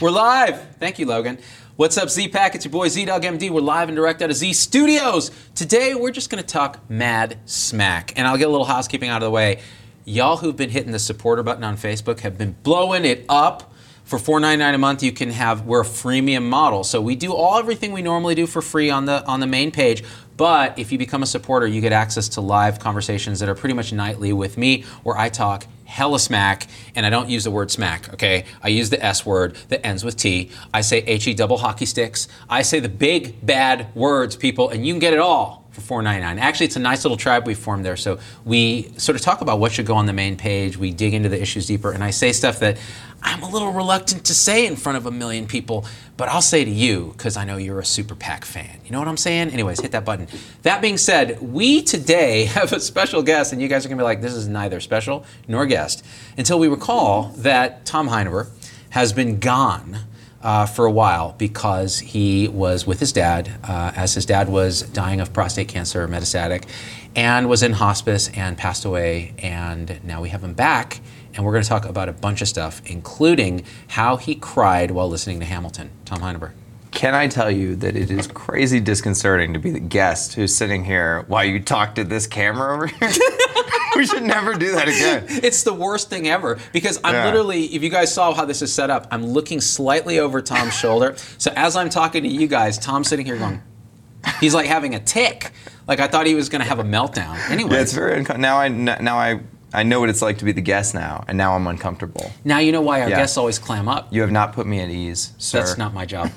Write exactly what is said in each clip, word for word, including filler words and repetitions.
We're live. Thank you, Logan. What's up, Z-Pack? It's your boy Z-Dog M D. We're live and direct out of Z Studios. Today, we're just going to talk mad smack. And I'll get a little housekeeping out of the way. Y'all who've been hitting the supporter button on Facebook have been blowing it up. For four ninety-nine a month, you can have, we're a freemium model. So we do all everything we normally do for free on the on the main page. But if you become a supporter, you get access to live conversations that are pretty much nightly with me, where I talk hella smack, and I don't use the word smack, okay? I use the S word that ends with T. I say H-E double hockey sticks. I say the big, bad words, people, and you can get it all for four ninety-nine. Actually, it's a nice little tribe we formed there. So we sort of talk about what should go on the main page. We dig into the issues deeper, and I say stuff that I'm a little reluctant to say in front of a million people, but I'll say to you because I know you're a Super PAC fan. You know what I'm saying? Anyways, hit that button. That being said, we today have a special guest, and you guys are going to be like, this is neither special nor guest, until we recall that Tom Heineber has been gone uh, for a while because he was with his dad, uh, as his dad was dying of prostate cancer, metastatic, and was in hospice and passed away, and now we have him back. And we're going to talk about a bunch of stuff, including how he cried while listening to Hamilton. Tom Heineber. Can I tell you that it is crazy disconcerting to be the guest who's sitting here while you talk to this camera over here? We should never do that again. It's the worst thing ever because I'm Yeah. literally, if you guys saw how this is set up, I'm looking slightly over Tom's shoulder. So as I'm talking to you guys, Tom's sitting here going, he's like having a tick. Like I thought he was going to have a meltdown. Anyway. Yeah, it's very uncom- now I now I I know what it's like to be the guest now, and now I'm uncomfortable. Now you know why our Yeah. guests always clam up. You have not put me at ease, sir. That's not my job.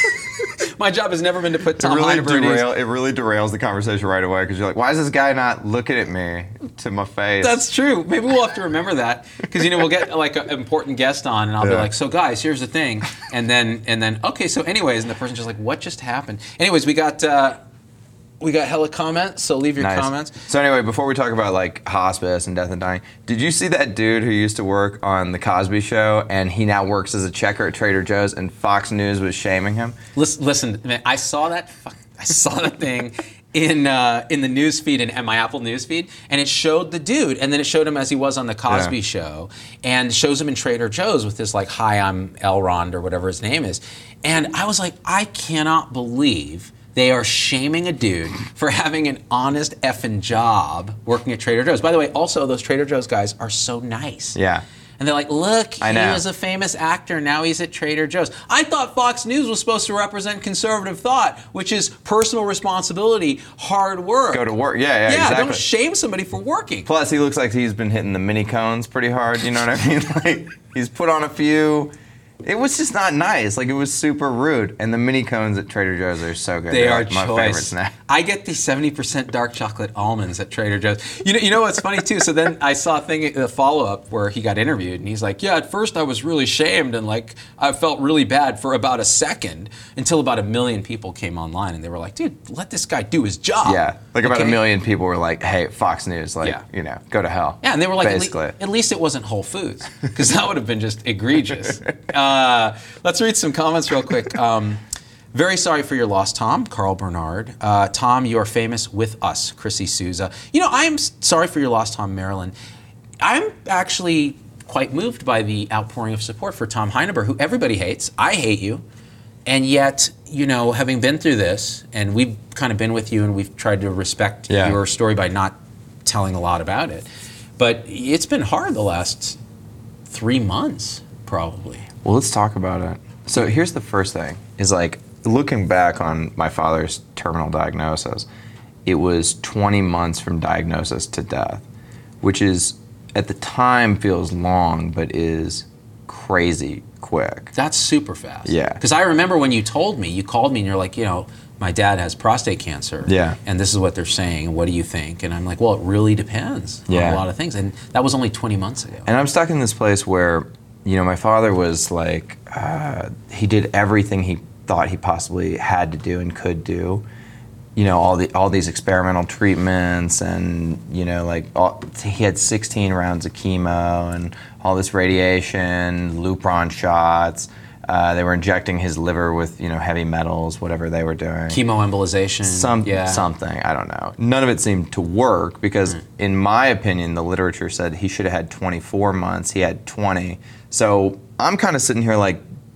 My job has never been to put It Tom really, Heineber at ease. derail, it really derails the conversation right away because you're like, why is this guy not looking at me to my face? That's true. Maybe we'll have to remember that because you know we'll get like an important guest on, and I'll be Yeah. like, "So guys, here's the thing," and then and then okay, so anyways, and the person's just like, "What just happened?" Anyways, we got uh, we got hella comments, so leave your Nice. comments. So anyway, before we talk about like hospice and death and dying, did you see that dude who used to work on the Cosby Show and he now works as a checker at Trader Joe's and Fox News was shaming him? Listen, listen, man, I saw that. Fuck, I saw that thing. In uh, in the news feed and in my Apple news feed, and it showed the dude, and then it showed him as he was on the Cosby Yeah. Show, and shows him in Trader Joe's with this like, "Hi, I'm Elrond" or whatever his name is, and I was like, I cannot believe they are shaming a dude for having an honest effing job working at Trader Joe's. By the way, also those Trader Joe's guys are so nice. Yeah. And they're like, look, I he know. was a famous actor, now he's at Trader Joe's. I thought Fox News was supposed to represent conservative thought, which is personal responsibility, hard work. Go to work. Yeah, yeah, Yeah, exactly. don't shame somebody for working. Plus, he looks like he's been hitting the mini cones pretty hard. You know what I mean? Like he's put on a few. It was just not nice. Like it was super rude. And the mini cones at Trader Joe's are so good. They They're are like my choice. favorite snack. I get the seventy percent dark chocolate almonds at Trader Joe's. You know, you know what's funny too? So then I saw a thing, a follow-up where he got interviewed, and he's like, "Yeah, at first I was really shamed, and like I felt really bad for about a second, until about a million people came online, and they were like, dude, let this guy do his job." Yeah, like about Okay? a million people were like, "Hey, Fox News, like, Yeah. you know, go to hell." Yeah, and they were like, at, basically. le- at least it wasn't Whole Foods, because that would have been just egregious. Uh, let's read some comments real quick. Um, very sorry for your loss, Tom. Carl Bernard. Uh, Tom, you are famous with us. Chrissy Souza. You know, I am s- sorry for your loss, Tom Marilyn. I'm actually quite moved by the outpouring of support for Tom Heineber, who everybody hates. I hate you. And yet, you know, having been through this, and we've kind of been with you, and we've tried to respect Yeah. your story by not telling a lot about it. But it's been hard the last three months, probably. Well, let's talk about it. So here's the first thing, is like, looking back on my father's terminal diagnosis, it was twenty months from diagnosis to death, which is, at the time, feels long, but is crazy quick. That's super fast. Yeah. Because I remember when you told me, you called me and you're like, you know, my dad has prostate cancer. Yeah. And this is what they're saying. And what do you think? And I'm like, well, it really depends on Yeah. a lot of things. And that was only twenty months ago. And I'm stuck in this place where, you know, my father was like, uh, he did everything he thought he possibly had to do and could do. You know, all the all these experimental treatments, and you know, like all, he had sixteen rounds of chemo and all this radiation, Lupron shots. Uh, they were injecting his liver with, you know, heavy metals, whatever they were doing. Chemoembolization. Some, yeah. Something, I don't know. None of it seemed to work because, mm. in my opinion, the literature said he should have had twenty-four months. He had twenty. So I'm kind of sitting here like,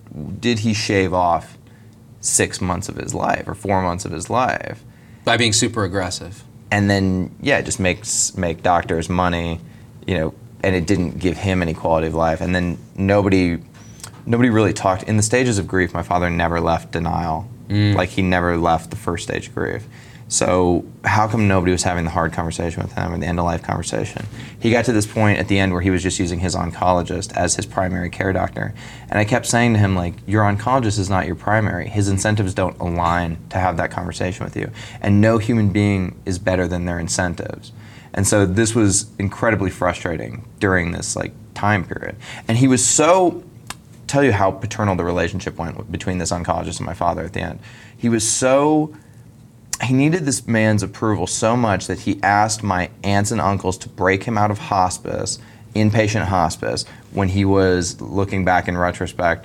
did he shave off six months of his life or four months of his life by being super aggressive? And then yeah, just makes make doctors money, you know, and it didn't give him any quality of life. And then nobody nobody really talked in the stages of grief. My father never left denial. Mm. Like he never left the first stage of grief. So how come nobody was having the hard conversation with him or the end of life conversation? He got to this point at the end where he was just using his oncologist as his primary care doctor. And I kept saying to him, like, your oncologist is not your primary. His incentives don't align to have that conversation with you. And no human being is better than their incentives. And so this was incredibly frustrating during this like time period. And he was so, tell you how paternal the relationship went between this oncologist and my father at the end. He was so, he needed this man's approval so much that he asked my aunts and uncles to break him out of hospice, inpatient hospice, when he was, looking back in retrospect,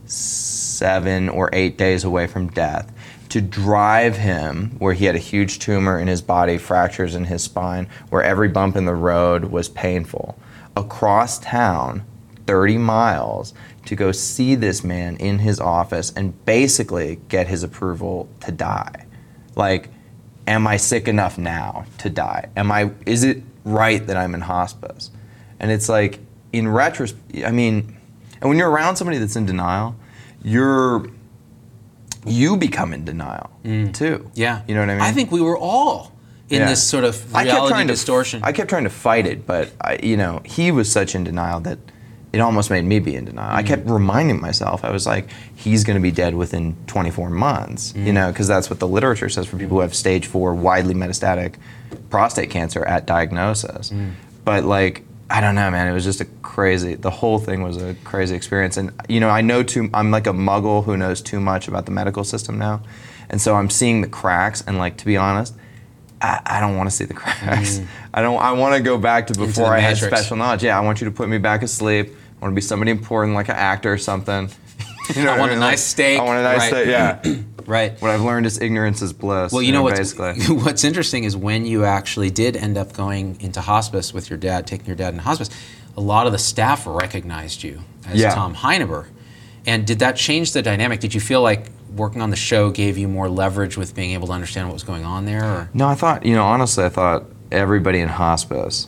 seven or eight days away from death, to drive him where he had a huge tumor in his body, fractures in his spine, where every bump in the road was painful, across town, thirty miles, to go see this man in his office and basically get his approval to die. Like, am I sick enough now to die? Am I, is it right that I'm in hospice? And it's like, in retrospect, I mean, and when you're around somebody that's in denial, you're, you become in denial mm. too. Yeah. You know what I mean? I think we were all in yeah. this sort of reality distortion. To, I kept trying to fight it, but I, you know, he was such in denial that it almost made me be in denial. Mm. I kept reminding myself, I was like, he's going to be dead within twenty-four months, mm. you know, because that's what the literature says for people who have stage four widely metastatic prostate cancer at diagnosis. Mm. But like, I don't know, man, it was just a crazy, the whole thing was a crazy experience. And, you know, I know too, I'm like a muggle who knows too much about the medical system now. And so I'm seeing the cracks, and like, to be honest, I, I don't want to see the cracks. Mm. I don't, I want to go back to before I had special knowledge. Yeah, I want you to put me back asleep. I want to be somebody important, like an actor or something. You know I want I mean? a nice steak. I want a nice right. steak, yeah. Right. What I've learned is ignorance is bliss. Well, you, you know, know what's, basically. what's interesting is when you actually did end up going into hospice with your dad, taking your dad in hospice, a lot of the staff recognized you as yeah. Tom Heineber. And did that change the dynamic? Did you feel like working on the show gave you more leverage with being able to understand what was going on there? Or? No, I thought, you know, honestly, I thought everybody in hospice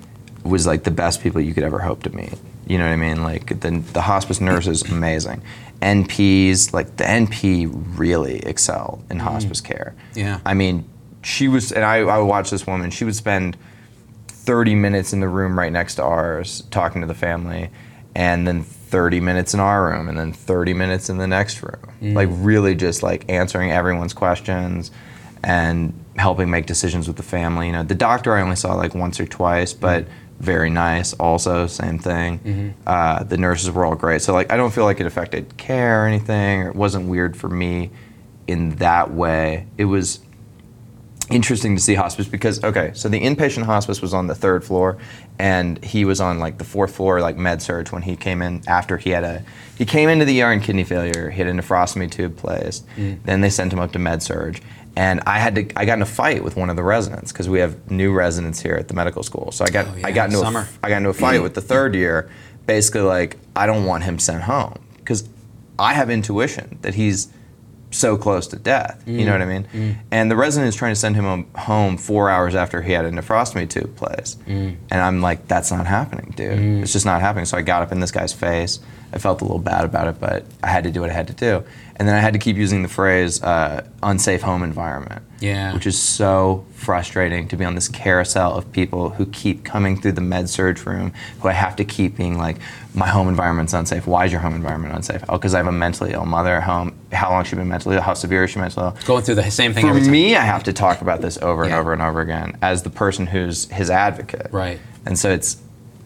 was like the best people you could ever hope to meet. You know what I mean? Like the the hospice nurse is amazing. N Ps, like the N P really excel in mm. hospice care. Yeah. I mean, she was, and I, I would watch this woman, she would spend thirty minutes in the room right next to ours talking to the family, and then thirty minutes in our room, and then thirty minutes in the next room. Mm. Like really just like answering everyone's questions and helping make decisions with the family. You know, the doctor I only saw like once or twice, but mm. very nice also, same thing. Mm-hmm. Uh, the nurses were all great. So like, I don't feel like it affected care or anything, or it wasn't weird for me in that way. It was interesting to see hospice because, okay, so the inpatient hospice was on the third floor, and he was on like the fourth floor, like med surge when he came in after he had a, he came into the E R in kidney failure, he had a nephrostomy tube placed, mm. then they sent him up to med surge. And I had to, I got in a fight with one of the residents because we have new residents here at the medical school. So I got, oh, yeah, I got into, summer. a, I got into a fight with the third year, basically like, I don't want him sent home because I have intuition that he's so close to death. Mm. You know what I mean? Mm. And the resident is trying to send him home four hours after he had a nephrostomy tube placed. Mm. And I'm like, that's not happening, dude. Mm. It's just not happening. So I got up in this guy's face. I felt a little bad about it, but I had to do what I had to do. And then I had to keep using the phrase uh, unsafe home environment, yeah. which is so frustrating to be on this carousel of people who keep coming through the med surge room, who I have to keep being like, my home environment's unsafe. Why is your home environment unsafe? Oh, because I have a mentally ill mother at home. How long has she been mentally ill? How severe is she mentally ill? Going through the same thing For every time. me, I have to talk about this over and yeah. over and over again as the person who's his advocate. Right. And so it's,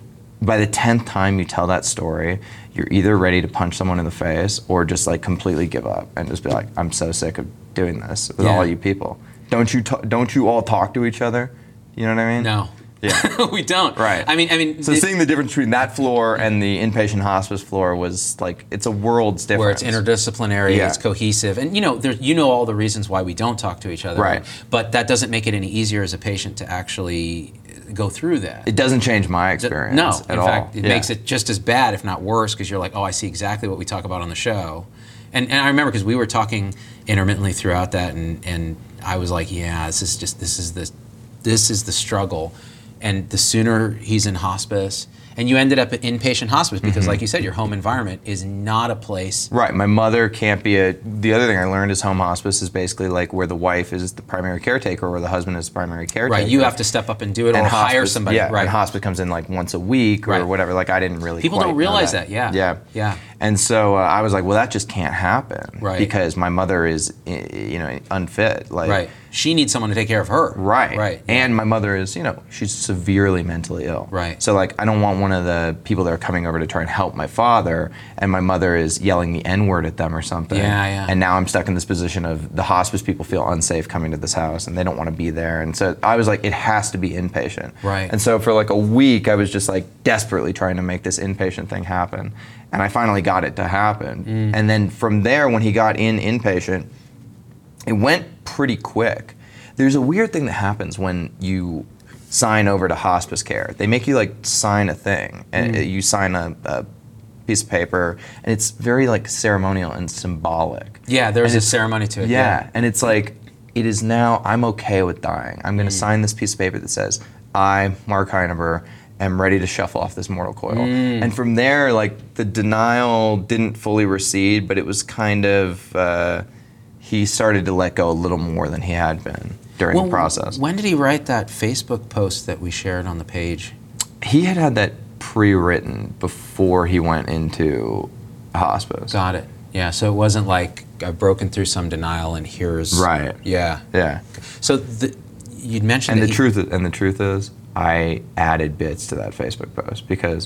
by the tenth time you tell that story, you're either ready to punch someone in the face or just like completely give up and just be like, I'm so sick of doing this with yeah. all you people. Don't you ta- don't you all talk to each other? You know what I mean? No. Yeah. We don't. Right. I mean, I mean. So it, seeing the difference between that floor and the inpatient hospice floor was like, it's a world's difference. Where it's interdisciplinary, yeah. it's cohesive, and you know, there, you know all the reasons why we don't talk to each other. Right. But that doesn't make it any easier as a patient to actually go through that. It doesn't change my experience No, at in all. fact, it Yeah. makes it just as bad, if not worse, because you're like, oh, I see exactly what we talk about on the show. And, and I remember because we were talking intermittently throughout that, and, and I was like, yeah, this is just, this is the, this is the struggle. And the sooner he's in hospice, and you ended up at inpatient hospice because, Mm-hmm. like you said, your home environment is not a place. Right. My mother can't be a. The other thing I learned is home hospice is basically like where the wife is the primary caretaker or the husband is the primary caretaker. Right, you have to step up and do it, And or hire hospice- somebody. Yeah, right. and hospice comes in like once a week or Right. whatever. Like I didn't really. People quite don't know realize that. that, yeah. Yeah. Yeah. And so uh, I was like, well, that just can't happen. Right. Because my mother is, i- you know, unfit. Like. Right. She needs someone to take care of her. Right. Right. And my mother is, you know, she's severely mentally ill. Right. So like I don't want one of the people that are coming over to try and help my father and my mother is yelling the N-word at them or something. Yeah, yeah. And now I'm stuck in this position of the hospice people feel unsafe coming to this house and they don't want to be there. And so I was like, it has to be inpatient. Right. And so for like a week I was just like desperately trying to make this inpatient thing happen. And I finally got it to happen. Mm. And then from there when he got in inpatient, it went pretty quick. There's a weird thing that happens when you sign over to hospice care. They make you like sign a thing, and Mm. you sign a, a piece of paper, and it's very like ceremonial and symbolic. Yeah, there's And a it's- ceremony to it. Yeah, and it's like it is now. I'm okay with dying. I'm going to Mm. sign this piece of paper that says I, Mark Heineber, am ready to shuffle off this mortal coil. Mm. And from there, like the denial didn't fully recede, but it was kind of. Uh, he started to let go a little more than he had been during Well, the process. When did he write that Facebook post that we shared on the page? He had had that pre-written before he went into hospice. Got it. Yeah, so it wasn't like I've broken through some denial and here's Right. Yeah. Yeah. So the, you'd mentioned And that the he- truth is, and the truth is, I added bits to that Facebook post because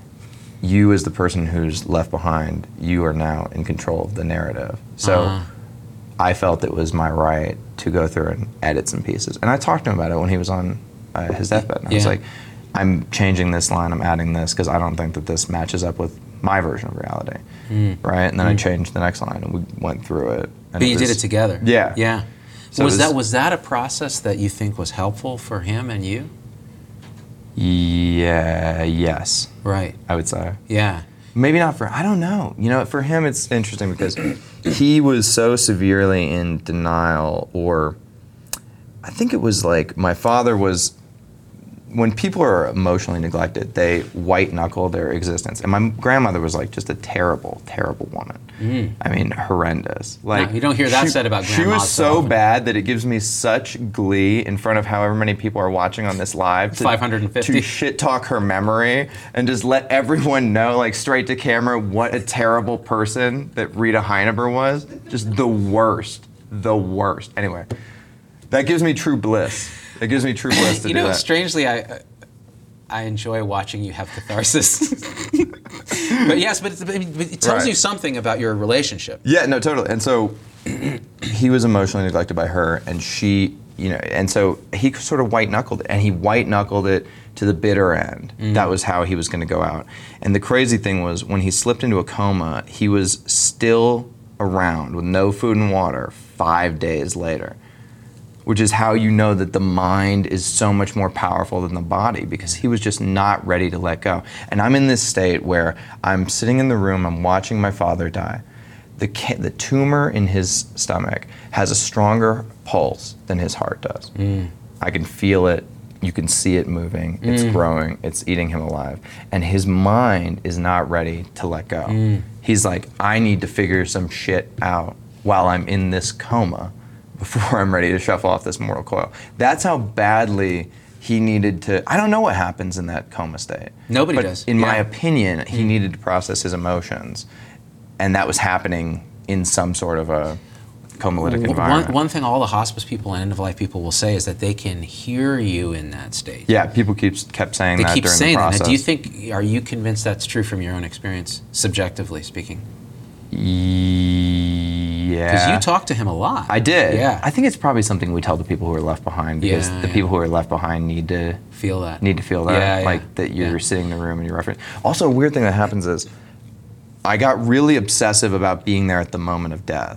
you, as the person who's left behind, you are now in control of the narrative. So Uh-huh. I felt it was my right to go through and edit some pieces. And I talked to him about it when he was on uh, his deathbed. And I was Yeah. like, I'm changing this line, I'm adding this because I don't think that this matches up with my version of reality. Mm. Right? And then I changed the next line and we went through it. And But you did was- it together. Yeah. Yeah. So was it was- that was that a process that you think was helpful for him and you? Yeah, yes, Right. I would say. Yeah. Maybe not for, I don't know. You know, for him it's interesting because he was so severely in denial, or I think it was like my father was, when people are emotionally neglected, they white knuckle their existence. And my grandmother was like just a terrible, terrible woman. Mm. I mean, horrendous. Like you don't hear that she- said about She grandmas was so so often. bad that it gives me such glee in front of however many people are watching on this live to, five hundred fifty. to shit talk her memory and just let everyone know, like straight to camera, what a terrible person that Rita Heineber was. Just the worst, the worst. Anyway, that gives me true bliss. It gives me true bliss to You do know, that. strangely, I I enjoy watching you have catharsis. But yes, but, it's, but it tells Right. you something about your relationship. Yeah, no, totally. And so he was emotionally neglected by her, and she, you know, and so he sort of white knuckled it, and he white knuckled it to the bitter end. That was how he was going to go out. And the crazy thing was, when he slipped into a coma, he was still around with no food and water five days later, which is how you know that the mind is so much more powerful than the body, because he was just not ready to let go. And I'm in this state where I'm sitting in the room, I'm watching my father die. The, ca- the tumor in his stomach has a stronger pulse than his heart does. Mm. I can feel it. You can see it moving. It's growing. It's eating him alive. And his mind is not ready to let go. Mm. He's like, I need to figure some shit out while I'm in this coma before I'm ready to shuffle off this mortal coil. That's how badly he needed to. I don't know what happens in that coma state. Nobody but does. In my Yeah. opinion, he needed to process his emotions. And that was happening in some sort of a comalytic W- environment. One, one thing all the hospice people and end-of-life people will say is that they can hear you in that state. Yeah, people keep kept saying They that keep during saying the that. process. Now, do you think, are you convinced that's true from your own experience, subjectively speaking? Yeah. Because you talk to him a lot. I did. Yeah. I think it's probably something we tell the people who are left behind, because Yeah, the yeah. people who are left behind need to feel that. need to feel that, Yeah, yeah. like that you're Yeah. sitting in the room and you're referencing. Also, a weird thing that happens is I got really obsessive about being there at the moment of death.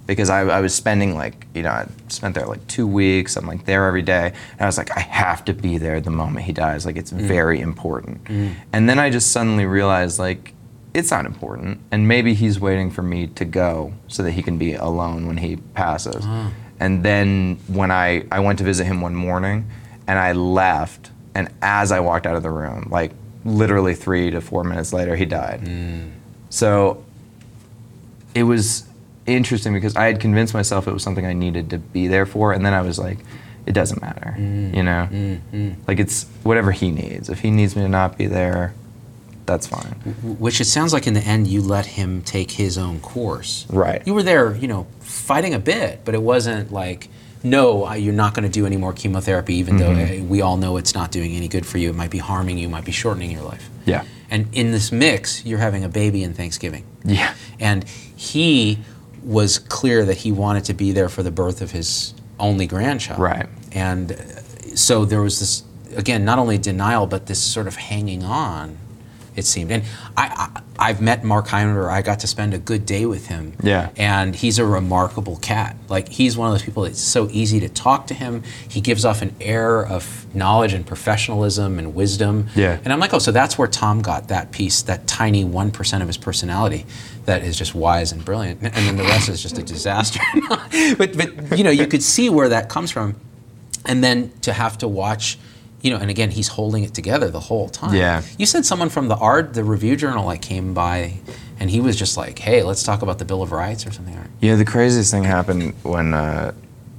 because I, I was spending like, you know, I spent there like two weeks. I'm like there every day. And I was like, I have to be there the moment he dies. Like, it's mm. very important. Mm. And then I just suddenly realized, like, it's not important. And maybe he's waiting for me to go so that he can be alone when he passes. Uh. And then when I, I went to visit him one morning and I left, and as I walked out of the room, like literally three to four minutes later, he died. Mm. So it was interesting because I had convinced myself it was something I needed to be there for, and then I was like, it doesn't matter, mm. you know? Mm, mm. Like, it's whatever he needs. If he needs me to not be there, that's fine. Which it sounds like in the end you let him take his own course. Right. You were there, you know, fighting a bit, but it wasn't like, no, you're not going to do any more chemotherapy, even mm-hmm. though we all know it's not doing any good for you. It might be harming you, it might be shortening your life. Yeah. And in this mix, you're having a baby in Thanksgiving. Yeah. And he was clear that he wanted to be there for the birth of his only grandchild. Right. And so there was this, again, not only denial, but this sort of hanging on, it seemed. And I, I, I've met Mark Heimler. I got to spend a good day with him. Yeah. And he's a remarkable cat. Like, he's one of those people that's so easy to talk to him. He gives off an air of knowledge and professionalism and wisdom. Yeah. And I'm like, oh, so that's where Tom got that piece, that tiny one percent of his personality that is just wise and brilliant. And then the rest is just a disaster. but, but, you know, you could see where that comes from. And then to have to watch, you know, and again, he's holding it together the whole time. Yeah. You said someone from the Art, the Review Journal, like came by, and he was just like, "Hey, let's talk about the Bill of Rights or something." Yeah, the craziest thing happened when uh,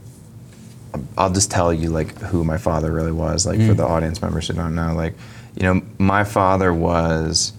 I'll just tell you like who my father really was, like mm. for the audience members who don't know. Like, you know, my father was,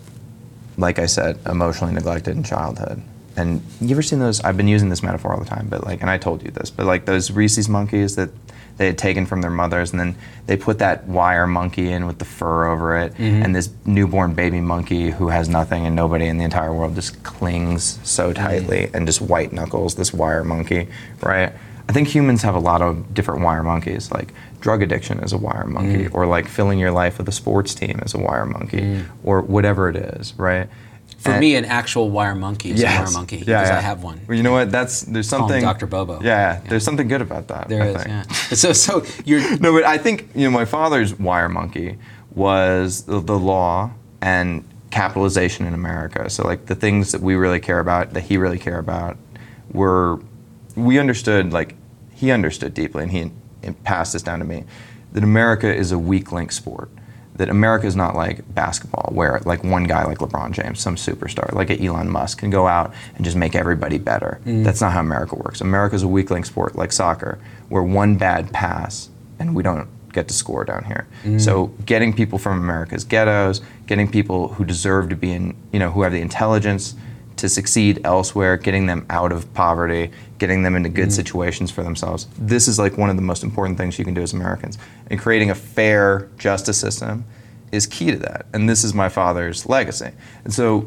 like I said, emotionally neglected in childhood. And you ever seen those? I've been using this metaphor all the time, but like, and I told you this, but like those Reese's monkeys that they had taken from their mothers, and then they put that wire monkey in with the fur over it, mm-hmm. and this newborn baby monkey who has nothing and nobody in the entire world just clings so tightly mm-hmm. and just white knuckles this wire monkey, right? I think humans have a lot of different wire monkeys, like drug addiction is a wire monkey, mm. or like filling your life with a sports team is a wire monkey, mm. or whatever it is, right? For and me, an actual wire monkey is yes. a wire monkey, yeah, because yeah. I have one. Well, you know what? That's there's something. Call him Doctor Bobo. Yeah, yeah, there's something good about that. There I is. think. Yeah. So, so you're no, but I think you know my father's wire monkey was the, the law and capitalization in America. So like the things that we really care about, that he really cared about, were we understood. Like he understood deeply, and he and passed this down to me, that America is a weak link sport. That America is not like basketball, where like one guy like LeBron James, some superstar, like a Elon Musk, can go out and just make everybody better. Mm. That's not how America works. America is a weak link sport, like soccer, where one bad pass and we don't get to score down here. Mm. So getting people from America's ghettos, getting people who deserve to be in, you know, who have the intelligence to succeed elsewhere, getting them out of poverty, getting them into good mm. situations for themselves. This is like one of the most important things you can do as Americans. And creating a fair justice system is key to that. And this is my father's legacy. And so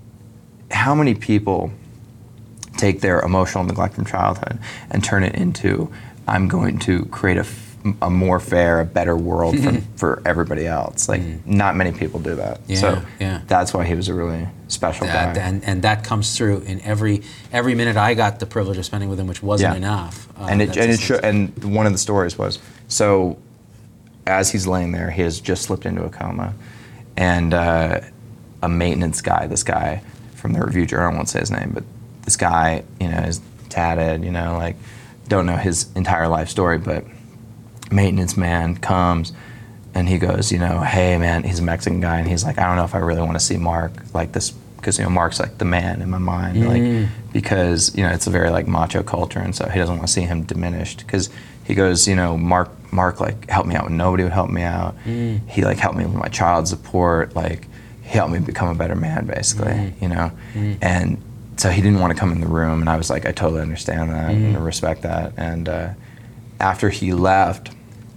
how many people take their emotional neglect from childhood and turn it into, I'm going to create a a more fair, a better world for, for everybody else. Like, mm. not many people do that. Yeah, so yeah. that's why he was a really special that, guy. And, and that comes through in every every minute I got the privilege of spending with him, which wasn't yeah. enough. Uh, and it, and, it show, and one of the stories was, so as he's laying there, he has just slipped into a coma, and uh, a maintenance guy, this guy from the Review Journal, I won't say his name, but this guy, you know, is tatted, you know, like, don't know his entire life story, but maintenance man comes and he goes, you know, hey man, he's a Mexican guy, and he's like, I don't know if I really want to see Mark like this, because you know Mark's like the man in my mind, mm. like, because you know it's a very like macho culture, and so he doesn't want to see him diminished, because he goes, you know, Mark Mark like helped me out when nobody would help me out. Mm. He like helped me with my child support, like he helped me become a better man basically, mm. you know, mm. and so he didn't want to come in the room, and I was like, I totally understand that mm. and respect that. And uh, after he left,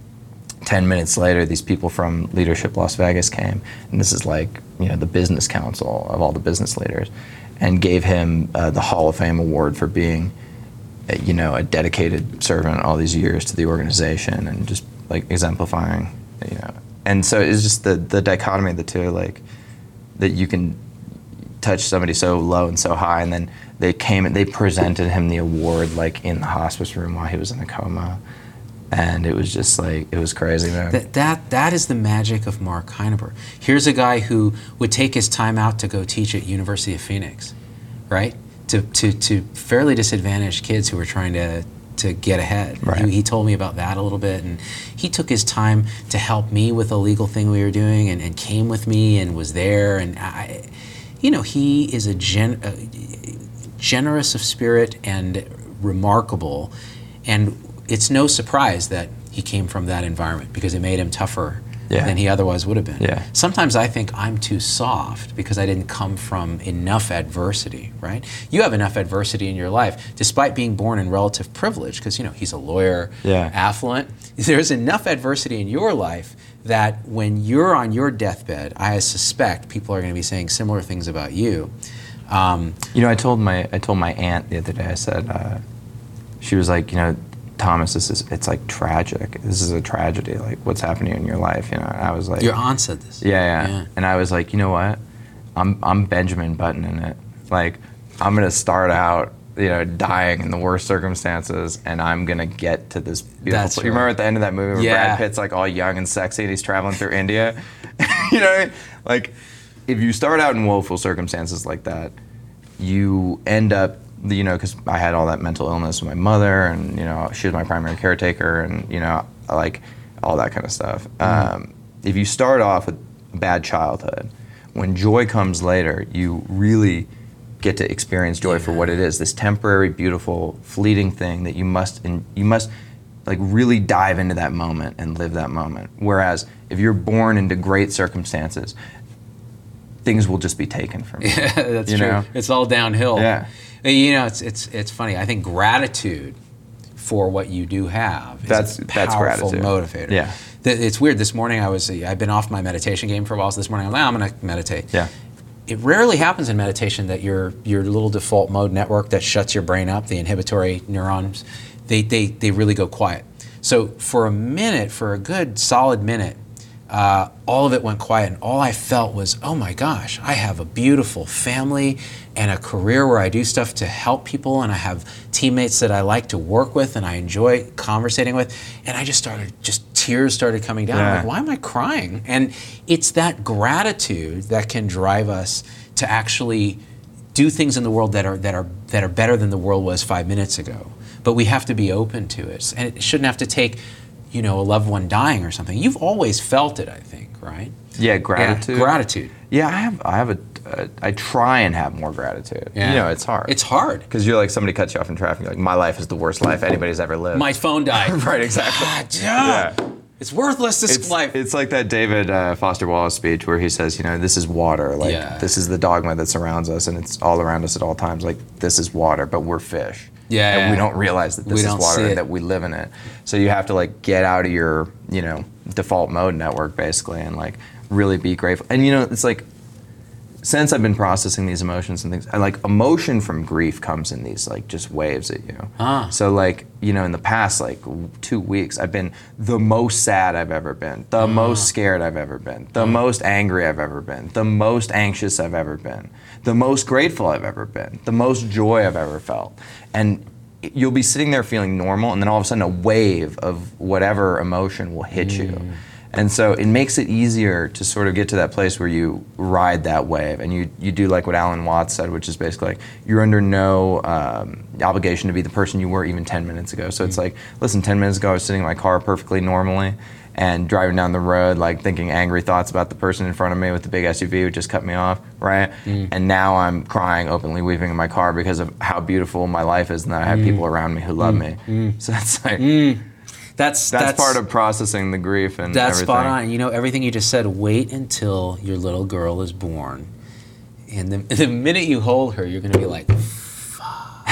ten minutes later, these people from Leadership Las Vegas came, and this is like, you know, the business council of all the business leaders, and gave him uh, the Hall of Fame award for being, uh, you know, a dedicated servant all these years to the organization, and just like exemplifying, you know. And so it's just the the dichotomy of the two, like that you can touch somebody so low and so high, and then they came and they presented him the award like in the hospice room while he was in a coma. And it was just like, it was crazy, man. That, that, that is the magic of Mark Heineberg. Here's a guy who would take his time out to go teach at University of Phoenix, right? To, to, to fairly disadvantaged kids who were trying to, to get ahead. Right. He, he told me about that a little bit. And he took his time to help me with a legal thing we were doing and, and came with me and was there. And, I, you know, he is a, gen, a generous of spirit and remarkable. And it's no surprise that he came from that environment because it made him tougher yeah. than he otherwise would have been. Yeah. Sometimes I think I'm too soft because I didn't come from enough adversity, right? You have enough adversity in your life, despite being born in relative privilege, because, you know, he's a lawyer, yeah. affluent. There's enough adversity in your life that when you're on your deathbed, I suspect people are going to be saying similar things about you. Um, you know, I told my I told my aunt the other day, I said, uh, she was like, you know, Thomas, this is, it's like tragic. This is a tragedy, like what's happening in your life, you know? And I was like... Your aunt said this. Yeah, yeah, yeah. And I was like, you know what? I'm I'm Benjamin Button in it. Like, I'm gonna start out, you know, dying in the worst circumstances, and I'm gonna get to this beautiful That's place. You right. remember at the end of that movie where Yeah. Brad Pitt's like all young and sexy and he's traveling through India? You know what I mean? Like, if you start out in woeful circumstances like that, you end up, you know, because I had all that mental illness with my mother, and, you know, she was my primary caretaker, and, you know, like, all that kind of stuff. Mm-hmm. Um, if you start off with a bad childhood, when joy comes later, you really get to experience joy yeah. for what it is, this temporary, beautiful, fleeting thing that you must, and you must, like, really dive into that moment and live that moment. Whereas, if you're born into great circumstances, things will just be taken from you. Yeah, that's you true. know? It's all downhill. Yeah. You know, it's it's it's funny. I think gratitude for what you do have is that's, a that's powerful gratitude. motivator. Yeah. It's weird. This morning I was I've been off my meditation game for a while. So this morning I'm like, oh, I'm going to meditate. Yeah. It rarely happens in meditation that your your little default mode network that shuts your brain up, the inhibitory neurons, they they they really go quiet. So for a minute, for a good solid minute, uh, all of it went quiet, and all I felt was, oh my gosh, I have a beautiful family and a career where I do stuff to help people, and I have teammates that I like to work with and I enjoy conversating with, and I just started, just tears started coming down. Yeah. I'm like, why am I crying? And it's that gratitude that can drive us to actually do things in the world that are that are that are better than the world was five minutes ago. But we have to be open to it, and it shouldn't have to take, you know, a loved one dying or something. You've always felt it, I think, right? Yeah, gratitude. Yeah, gratitude. Yeah, I have. I have a. Uh, I try and have more gratitude. Yeah. You know, it's hard. It's hard because you're like, somebody cuts you off in traffic. You're like, my life is the worst life anybody's ever lived. My phone died. Right, exactly. God, yeah. Yeah. It's worthless. This It's, life. it's like that David uh, Foster Wallace speech where he says, you know, this is water. Like, Yeah. this is the dogma that surrounds us, and it's all around us at all times. Like, this is water, but we're fish. Yeah. And we don't realize that this We is don't water see it. and that we live in it. So you have to, like, get out of your, you know, default mode network, basically, and, like, really be grateful. And, you know, it's like, since I've been processing these emotions and things, I, like, emotion from grief comes in these, like, just waves at you. Ah. So, like, you know, in the past, like, w- two weeks, I've been the most sad I've ever been, the most scared I've ever been, the most angry I've ever been, the most anxious I've ever been, the most grateful I've ever been, the most joy I've ever felt. And you'll be sitting there feeling normal, and then all of a sudden a wave of whatever emotion will hit you. And so it makes it easier to sort of get to that place where you ride that wave, and you, you do like what Alan Watts said, which is basically like, you're under no um, obligation to be the person you were even ten minutes ago. So it's like, listen, ten minutes ago I was sitting in my car perfectly normally and driving down the road, like thinking angry thoughts about the person in front of me with the big S U V who just cut me off, right? Mm. And now I'm crying, openly weeping in my car because of how beautiful my life is and that I have mm. people around me who love mm. me. Mm. So it's like... Mm. That's, that's that's part of processing the grief and that's everything. spot on. You know, everything you just said, wait until your little girl is born. And the, the minute you hold her, you're going to be like, fuck.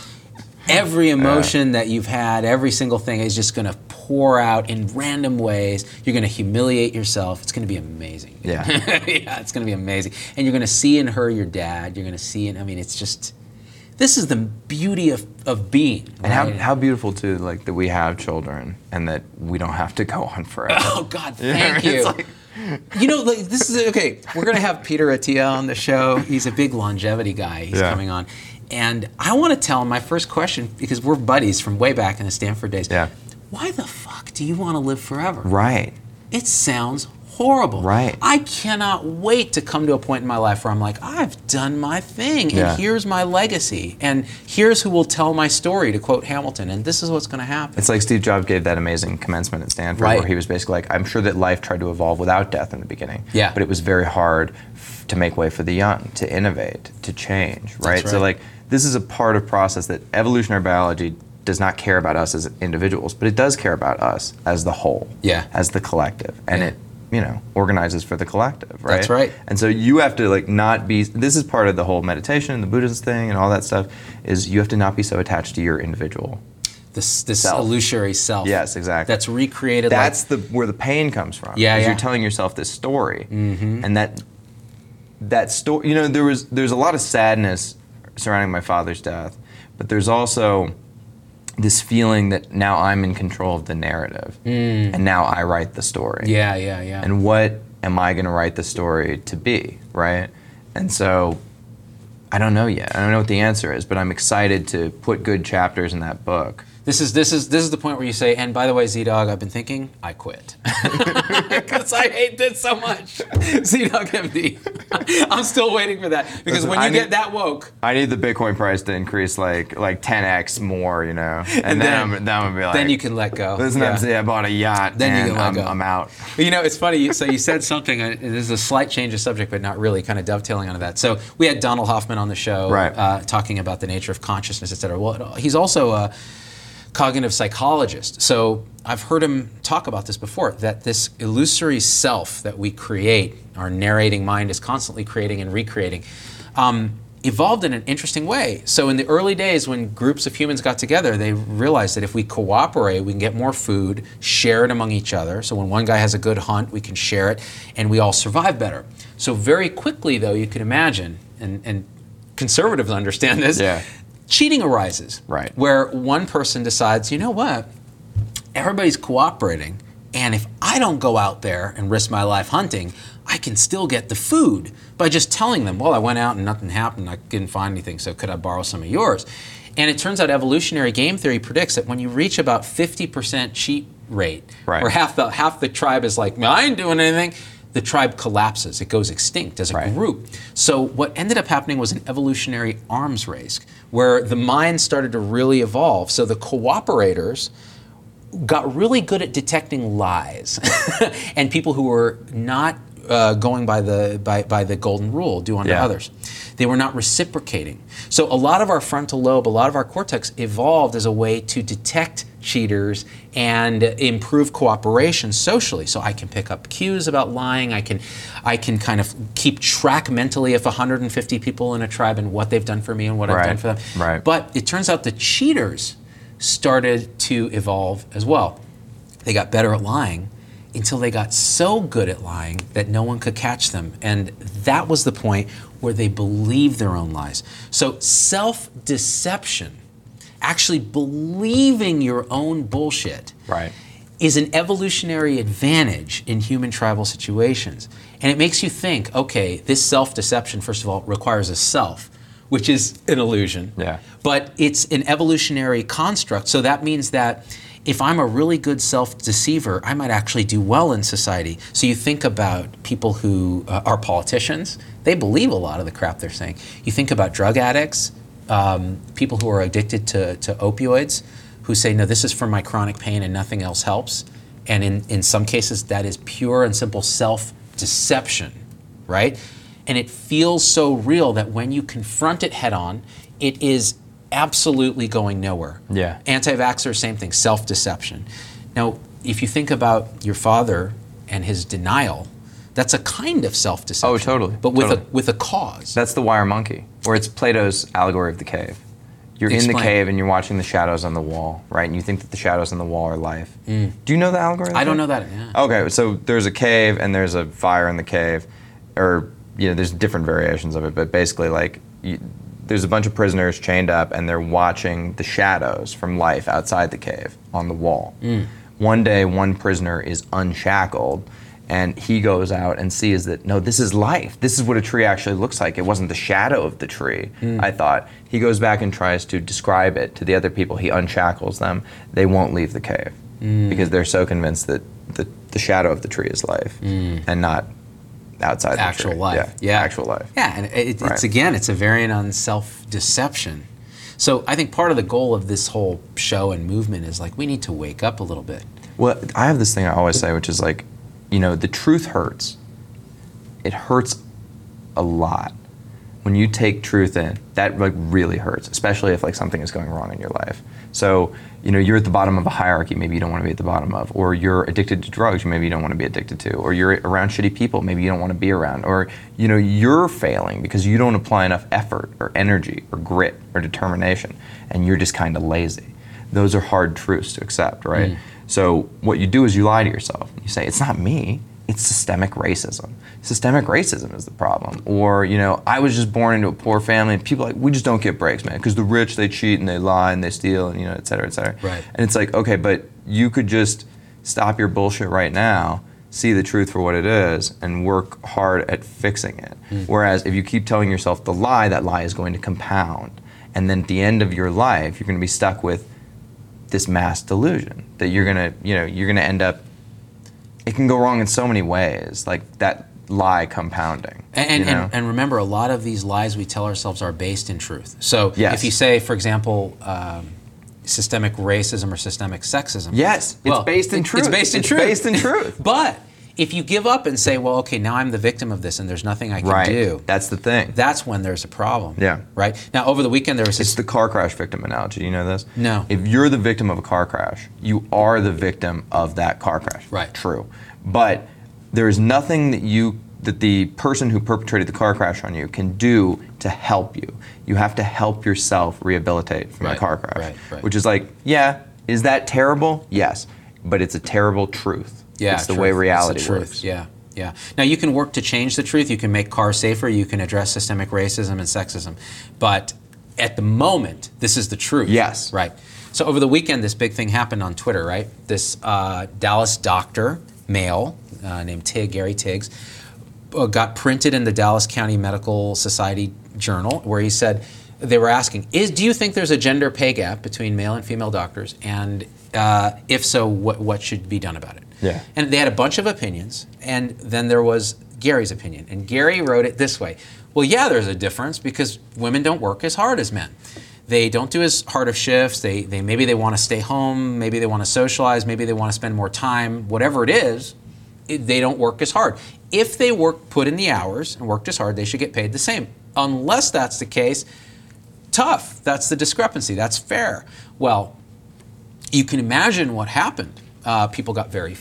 Every emotion yeah. that you've had, every single thing is just going to pour out in random ways. You're going to humiliate yourself. It's going to be amazing. Yeah. Yeah, it's going to be amazing. And you're going to see in her your dad. You're going to see in, I mean, it's just... This is the beauty of, of being. And right? how, how beautiful, too, like, that we have children and that we don't have to go on forever. Oh, God, thank you. you. Like, you know, like, this is, okay, we're going to have Peter Attia on the show. He's a big longevity guy. He's yeah. coming on. and I want to tell him my first question, because we're buddies from way back in the Stanford days. Yeah. Why the fuck do you want to live forever? Right. It sounds horrible. Right. I cannot wait to come to a point in my life where I'm like, I've done my thing, and Yeah. here's my legacy, and here's who will tell my story, to quote Hamilton, and this is what's going to happen. It's like Steve Jobs gave that amazing commencement at Stanford, Right. where he was basically like, I'm sure that life tried to evolve without death in the beginning. Yeah. But it was very hard f- to make way for the young, to innovate, to change, right? So right. like, this is a part of process that evolutionary biology does not care about us as individuals, but it does care about us as the whole, Yeah. as the collective, and Yeah. it, you know, organizes for the collective, right? That's right. And so you have to like not be. This is part of the whole meditation and the Buddhist thing and all that stuff. Is you have to not be so attached to your individual. This this Self. illusory self. Yes, exactly. That's recreated. That's like, the where the pain comes from. Yeah, is yeah. You're telling yourself this story, and that that story. You know, there was there's a lot of sadness surrounding my father's death, but there's also this feeling that now I'm in control of the narrative, and now I write the story. Yeah, yeah, yeah. And what am I going to write the story to be, right? And so I don't know yet. I don't know what the answer is, but I'm excited to put good chapters in that book. This is this is this is the point where you say, and by the way, Z-Dog, I've been thinking, I quit. Because I hate this so much. Z-Dog M D. I'm still waiting for that. Because Listen, when you I get need- that woke, I need the Bitcoin price to increase like like ten x more, you know, and, And then, then- I'm, then I'm gonna be like, then you can let go. Listen, Yeah. I'm saying I bought a yacht, Then you and can let I'm, go. I'm out. You know, it's funny. you- So you said something. uh, There's a slight change of subject, but not really. Kind of dovetailing onto that. So we had Donald Hoffman on the show, Right. uh, talking about the nature of consciousness, et cetera. Well, he's also a cognitive psychologist. So I've heard him talk about this before. That this illusory self that we create, our narrating mind is constantly creating and recreating, um, evolved in an interesting way. So in the early days, when groups of humans got together, they realized that if we cooperate, we can get more food, share it among each other. So when one guy has a good hunt, we can share it, and we all survive better. So very quickly, though, you can imagine, and, and conservatives understand this, Yeah. cheating arises. Right. Where one person decides, you know what, everybody's cooperating, and if I don't go out there and risk my life hunting, I can still get the food by just telling them, well, I went out and nothing happened, I didn't find anything, so could I borrow some of yours? And it turns out evolutionary game theory predicts that when you reach about fifty percent cheat rate, Right. where half the half the tribe is like, I ain't doing anything, the tribe collapses. It goes extinct as a Right. group. So what ended up happening was an evolutionary arms race, where the mind started to really evolve. So the cooperators got really good at detecting lies, and people who were not uh, going by the by, by the golden rule, do unto Yeah. others. They were not reciprocating. So a lot of our frontal lobe, a lot of our cortex evolved as a way to detect cheaters and improve cooperation socially. So I can pick up cues about lying. I can, I can kind of keep track mentally of one hundred fifty people in a tribe and what they've done for me and what I've Right. done for them. Right. But it turns out the cheaters started to evolve as well. They got better at lying until they got so good at lying that no one could catch them. And that was the point where they believed their own lies. So self-deception, actually believing your own bullshit, Right. is an evolutionary advantage in human tribal situations. And it makes you think, okay, this self-deception, first of all, requires a self, which is an illusion. Yeah. But it's an evolutionary construct. So that means that if I'm a really good self-deceiver, I might actually do well in society. So you think about people who uh, are politicians, they believe a lot of the crap they're saying. You think about drug addicts, um, people who are addicted to, to opioids, who say, no, this is for my chronic pain and nothing else helps. And in, in some cases, that is pure and simple self-deception, right? And it feels so real that when you confront it head on, it is absolutely going nowhere. Yeah. Anti-vaxxers, same thing, self-deception. Now, if you think about your father and his denial, that's a kind of self-deception. Oh, totally, But with totally. a with a cause. That's the wire monkey, or it's Plato's allegory of the cave. You're in Explain. the cave and you're watching the shadows on the wall, right? And you think that the shadows on the wall are life. Do you know the allegory? of the I don't cave? know that. Yeah. Okay, so there's a cave and there's a fire in the cave, or you know, there's different variations of it, but basically, like, you, there's a bunch of prisoners chained up and they're watching the shadows from life outside the cave on the wall. One day, one prisoner is unshackled And he goes out and sees that, no, this is life. This is what a tree actually looks like. It wasn't the shadow of the tree, mm. I thought. He goes back and tries to describe it to the other people. He unshackles them. They won't leave the cave mm. because they're so convinced that the, the shadow of the tree is life mm. and not outside the actual tree. life. Yeah, yeah, actual life. Yeah, and it, right. it's, again, it's a variant on self-deception. So I think part of the goal of this whole show and movement is like, we need to wake up a little bit. Well, I have this thing I always say, which is like, you know, the truth hurts. It hurts a lot. When you take truth in, that like really hurts, especially if like something is going wrong in your life. So, you know, you're at the bottom of a hierarchy, maybe you don't want to be at the bottom of, or you're addicted to drugs, maybe you don't want to be addicted to, or you're around shitty people, maybe you don't want to be around, or, you know, you're failing because you don't apply enough effort or energy or grit or determination, and you're just kind of lazy. Those are hard truths to accept, right? Mm. So what you do is you lie to yourself. You say, it's not me, it's systemic racism. Systemic racism is the problem. Or, you know, I was just born into a poor family and people are like, we just don't get breaks, man. Because the rich, they cheat and they lie and they steal and, you know, et cetera, et cetera. Right. And it's like, okay, but you could just stop your bullshit right now, see the truth for what it is, and work hard at fixing it. Mm. Whereas if you keep telling yourself the lie, that lie is going to compound. And then at the end of your life, you're going to be stuck with this mass delusion that you're gonna, you know, you're gonna end up. It can go wrong in so many ways, like that lie compounding. And you know? and, and remember, a lot of these lies we tell ourselves are based in truth. So yes. if you say, for example, um, systemic racism or systemic sexism, yes, it's well, based in it, truth. It's based in it's truth. Based in truth. But if you give up and say, well, okay, now I'm the victim of this and there's nothing I can right. do. That's the thing. That's when there's a problem. Yeah. Right? Now, over the weekend there was this... It's the car crash victim analogy. You know this? No. If you're the victim of a car crash, you are the victim of that car crash. Right. True. But there is nothing that you that the person who perpetrated the car crash on you can do to help you. You have to help yourself rehabilitate from right. the car crash. Right. Right. Which is like, yeah, is that terrible? Yes. But it's a terrible truth. Yeah, it's the truth. way reality it's the truth. works. Yeah, yeah. Now you can work to change the truth. You can make cars safer. You can address systemic racism and sexism. But at the moment, this is the truth. Yes. Right. So over the weekend, this big thing happened on Twitter. Right. This uh, Dallas doctor, male, uh, named Tig, Gary Tiggs, uh, got printed in the Dallas County Medical Society Journal, where he said they were asking, "Is do you think there's a gender pay gap between male and female doctors? And uh, if so, what what should be done about it?" Yeah. And they had a bunch of opinions, and then there was Gary's opinion. And Gary wrote it this way. Well, yeah, there's a difference because women don't work as hard as men. They don't do as hard of shifts. They, they maybe they want to stay home. Maybe they want to socialize. Maybe they want to spend more time. Whatever it is, it, they don't work as hard. If they work, put in the hours and worked as hard, they should get paid the same. Unless that's the case, tough. That's the discrepancy. That's fair. Well, you can imagine what happened. Uh, people got very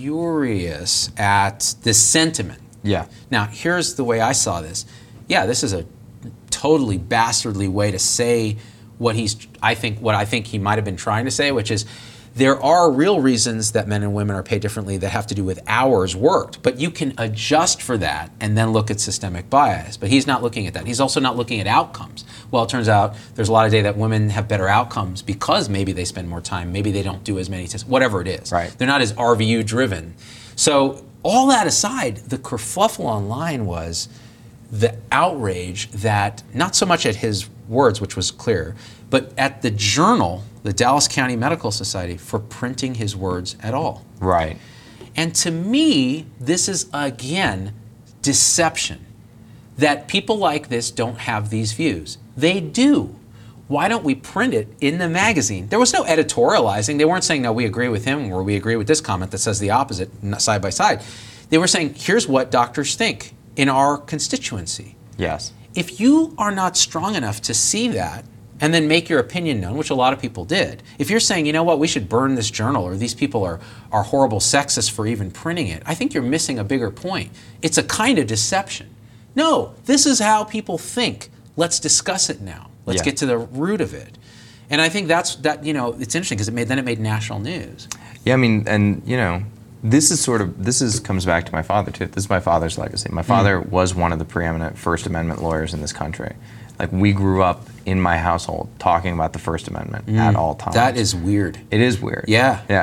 furious at this sentiment. Yeah. Now, here's the way I saw this. Yeah, this is a totally bastardly way to say what he's, I think, what I think he might have been trying to say, which is there are real reasons that men and women are paid differently that have to do with hours worked, but you can adjust for that and then look at systemic bias. But he's not looking at that. He's also not looking at outcomes. Well, it turns out there's a lot of data that women have better outcomes because maybe they spend more time, maybe they don't do as many tests, whatever it is. Right. They're not as R V U driven. So all that aside, the kerfluffle online was the outrage that, not so much at his words, which was clear, but at the journal, the Dallas County Medical Society, for printing his words at all. Right. And to me, this is, again, deception. That people like this don't have these views. They do. Why don't we print it in the magazine? There was no editorializing. They weren't saying, no, we agree with him, or we agree with this comment that says the opposite, side by side. They were saying, here's what doctors think in our constituency. Yes. If you are not strong enough to see that and then make your opinion known, which a lot of people did, if you're saying, you know what, we should burn this journal, or these people are, are horrible sexists for even printing it, I think you're missing a bigger point. It's a kind of deception. No, this is how people think. Let's discuss it now. Let's yeah. get to the root of it. And I think that's, that, you know, it's interesting because it made, then it made national news. Yeah, I mean, and, you know, this is sort of, this is comes back to my father, too. This is my father's legacy. My father mm. was one of the preeminent First Amendment lawyers in this country. Like, we grew up in my household talking about the First Amendment mm. at all times. That is weird. It is weird. Yeah. Yeah.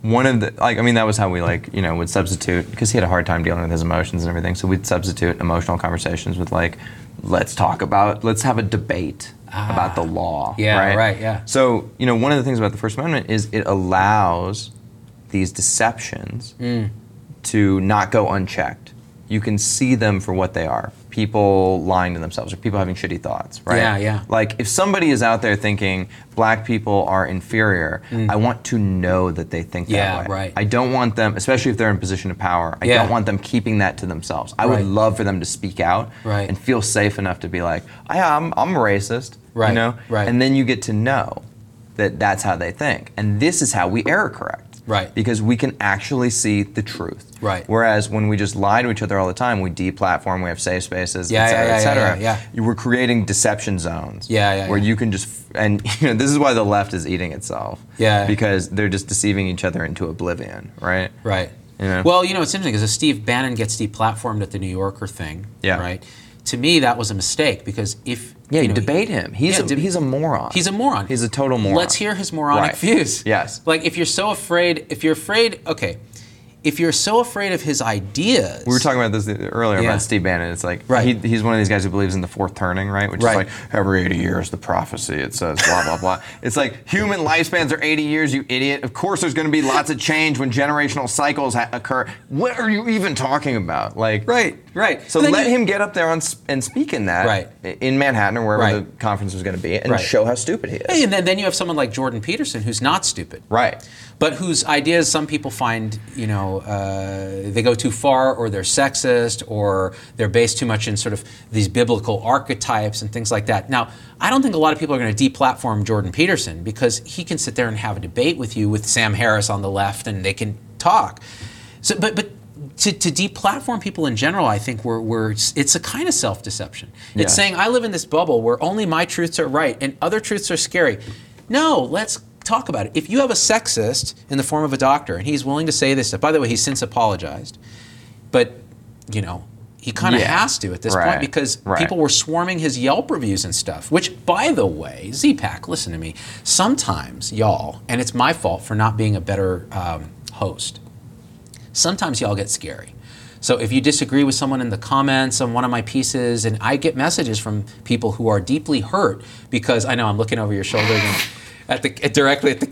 one of the like I mean that was how we like you know would substitute because he had a hard time dealing with his emotions and everything. So we'd substitute emotional conversations with like, let's talk about let's have a debate ah, about the law. Yeah, right? right, yeah. So you know one of the things about the First Amendment is it allows these deceptions mm. to not go unchecked. You can see them for what they are. People lying to themselves or people having shitty thoughts, right? Yeah, yeah. Like if somebody is out there thinking black people are inferior, mm. I want to know that they think that yeah, way. Right. I don't want them, especially if they're in a position of power, I yeah. don't want them keeping that to themselves. I right. would love for them to speak out right. and feel safe enough to be like, I, I'm, I'm a racist, right. you know? Right. And then you get to know that that's how they think. And this is how we error correct. Right. Because we can actually see the truth. Right. Whereas when we just lie to each other all the time, we deplatform, we have safe spaces, yeah, et cetera, yeah, yeah, et cetera. Yeah, yeah, yeah. We're creating deception zones. Yeah, yeah, where yeah. you can just, and you know, this is why the left is eating itself. Yeah. Because they're just deceiving each other into oblivion, right? Right. You know? Well, you know, it's interesting because Steve Bannon gets deplatformed at the New Yorker thing, yeah. right? To me, that was a mistake because if yeah, you know, debate him. He's yeah, a, deb- he's a moron. He's a moron. He's a total moron. Let's hear his moronic right. views. Yes. Like if you're so afraid, if you're afraid, okay, if you're so afraid of his ideas. We were talking about this earlier yeah. about Steve Bannon. It's like right. he, he's one of these guys who believes in the fourth turning, right? Which right. is like every eighty years the prophecy. It says blah blah blah. It's like human lifespans are eighty years, you idiot. Of course, there's going to be lots of change when generational cycles ha- occur. What are you even talking about? Like right, right. So let you, him get up there on, and speak in that right. in Manhattan or wherever right. the conference was going to be, and right. show how stupid he is. Hey, and then, then you have someone like Jordan Peterson who's not stupid, right? But whose ideas some people find, you know, uh, they go too far, or they're sexist, or they're based too much in sort of these biblical archetypes and things like that. Now, I don't think a lot of people are going to deplatform Jordan Peterson because he can sit there and have a debate with you with Sam Harris on the left, and they can talk. So, but but. To, to deplatform people in general, I think we're, we're it's a kind of self-deception. It's yeah. saying I live in this bubble where only my truths are right and other truths are scary. No, let's talk about it. If you have a sexist in the form of a doctor and he's willing to say this stuff, by the way, he's since apologized, but you know, he kind of yeah. has to at this right. point because right. people were swarming his Yelp reviews and stuff, which, by the way, Z-Pack, listen to me, sometimes y'all, and it's my fault for not being a better um, host, sometimes y'all get scary. So if you disagree with someone in the comments on one of my pieces, and I get messages from people who are deeply hurt because I know I'm looking over your shoulder again, at the directly at the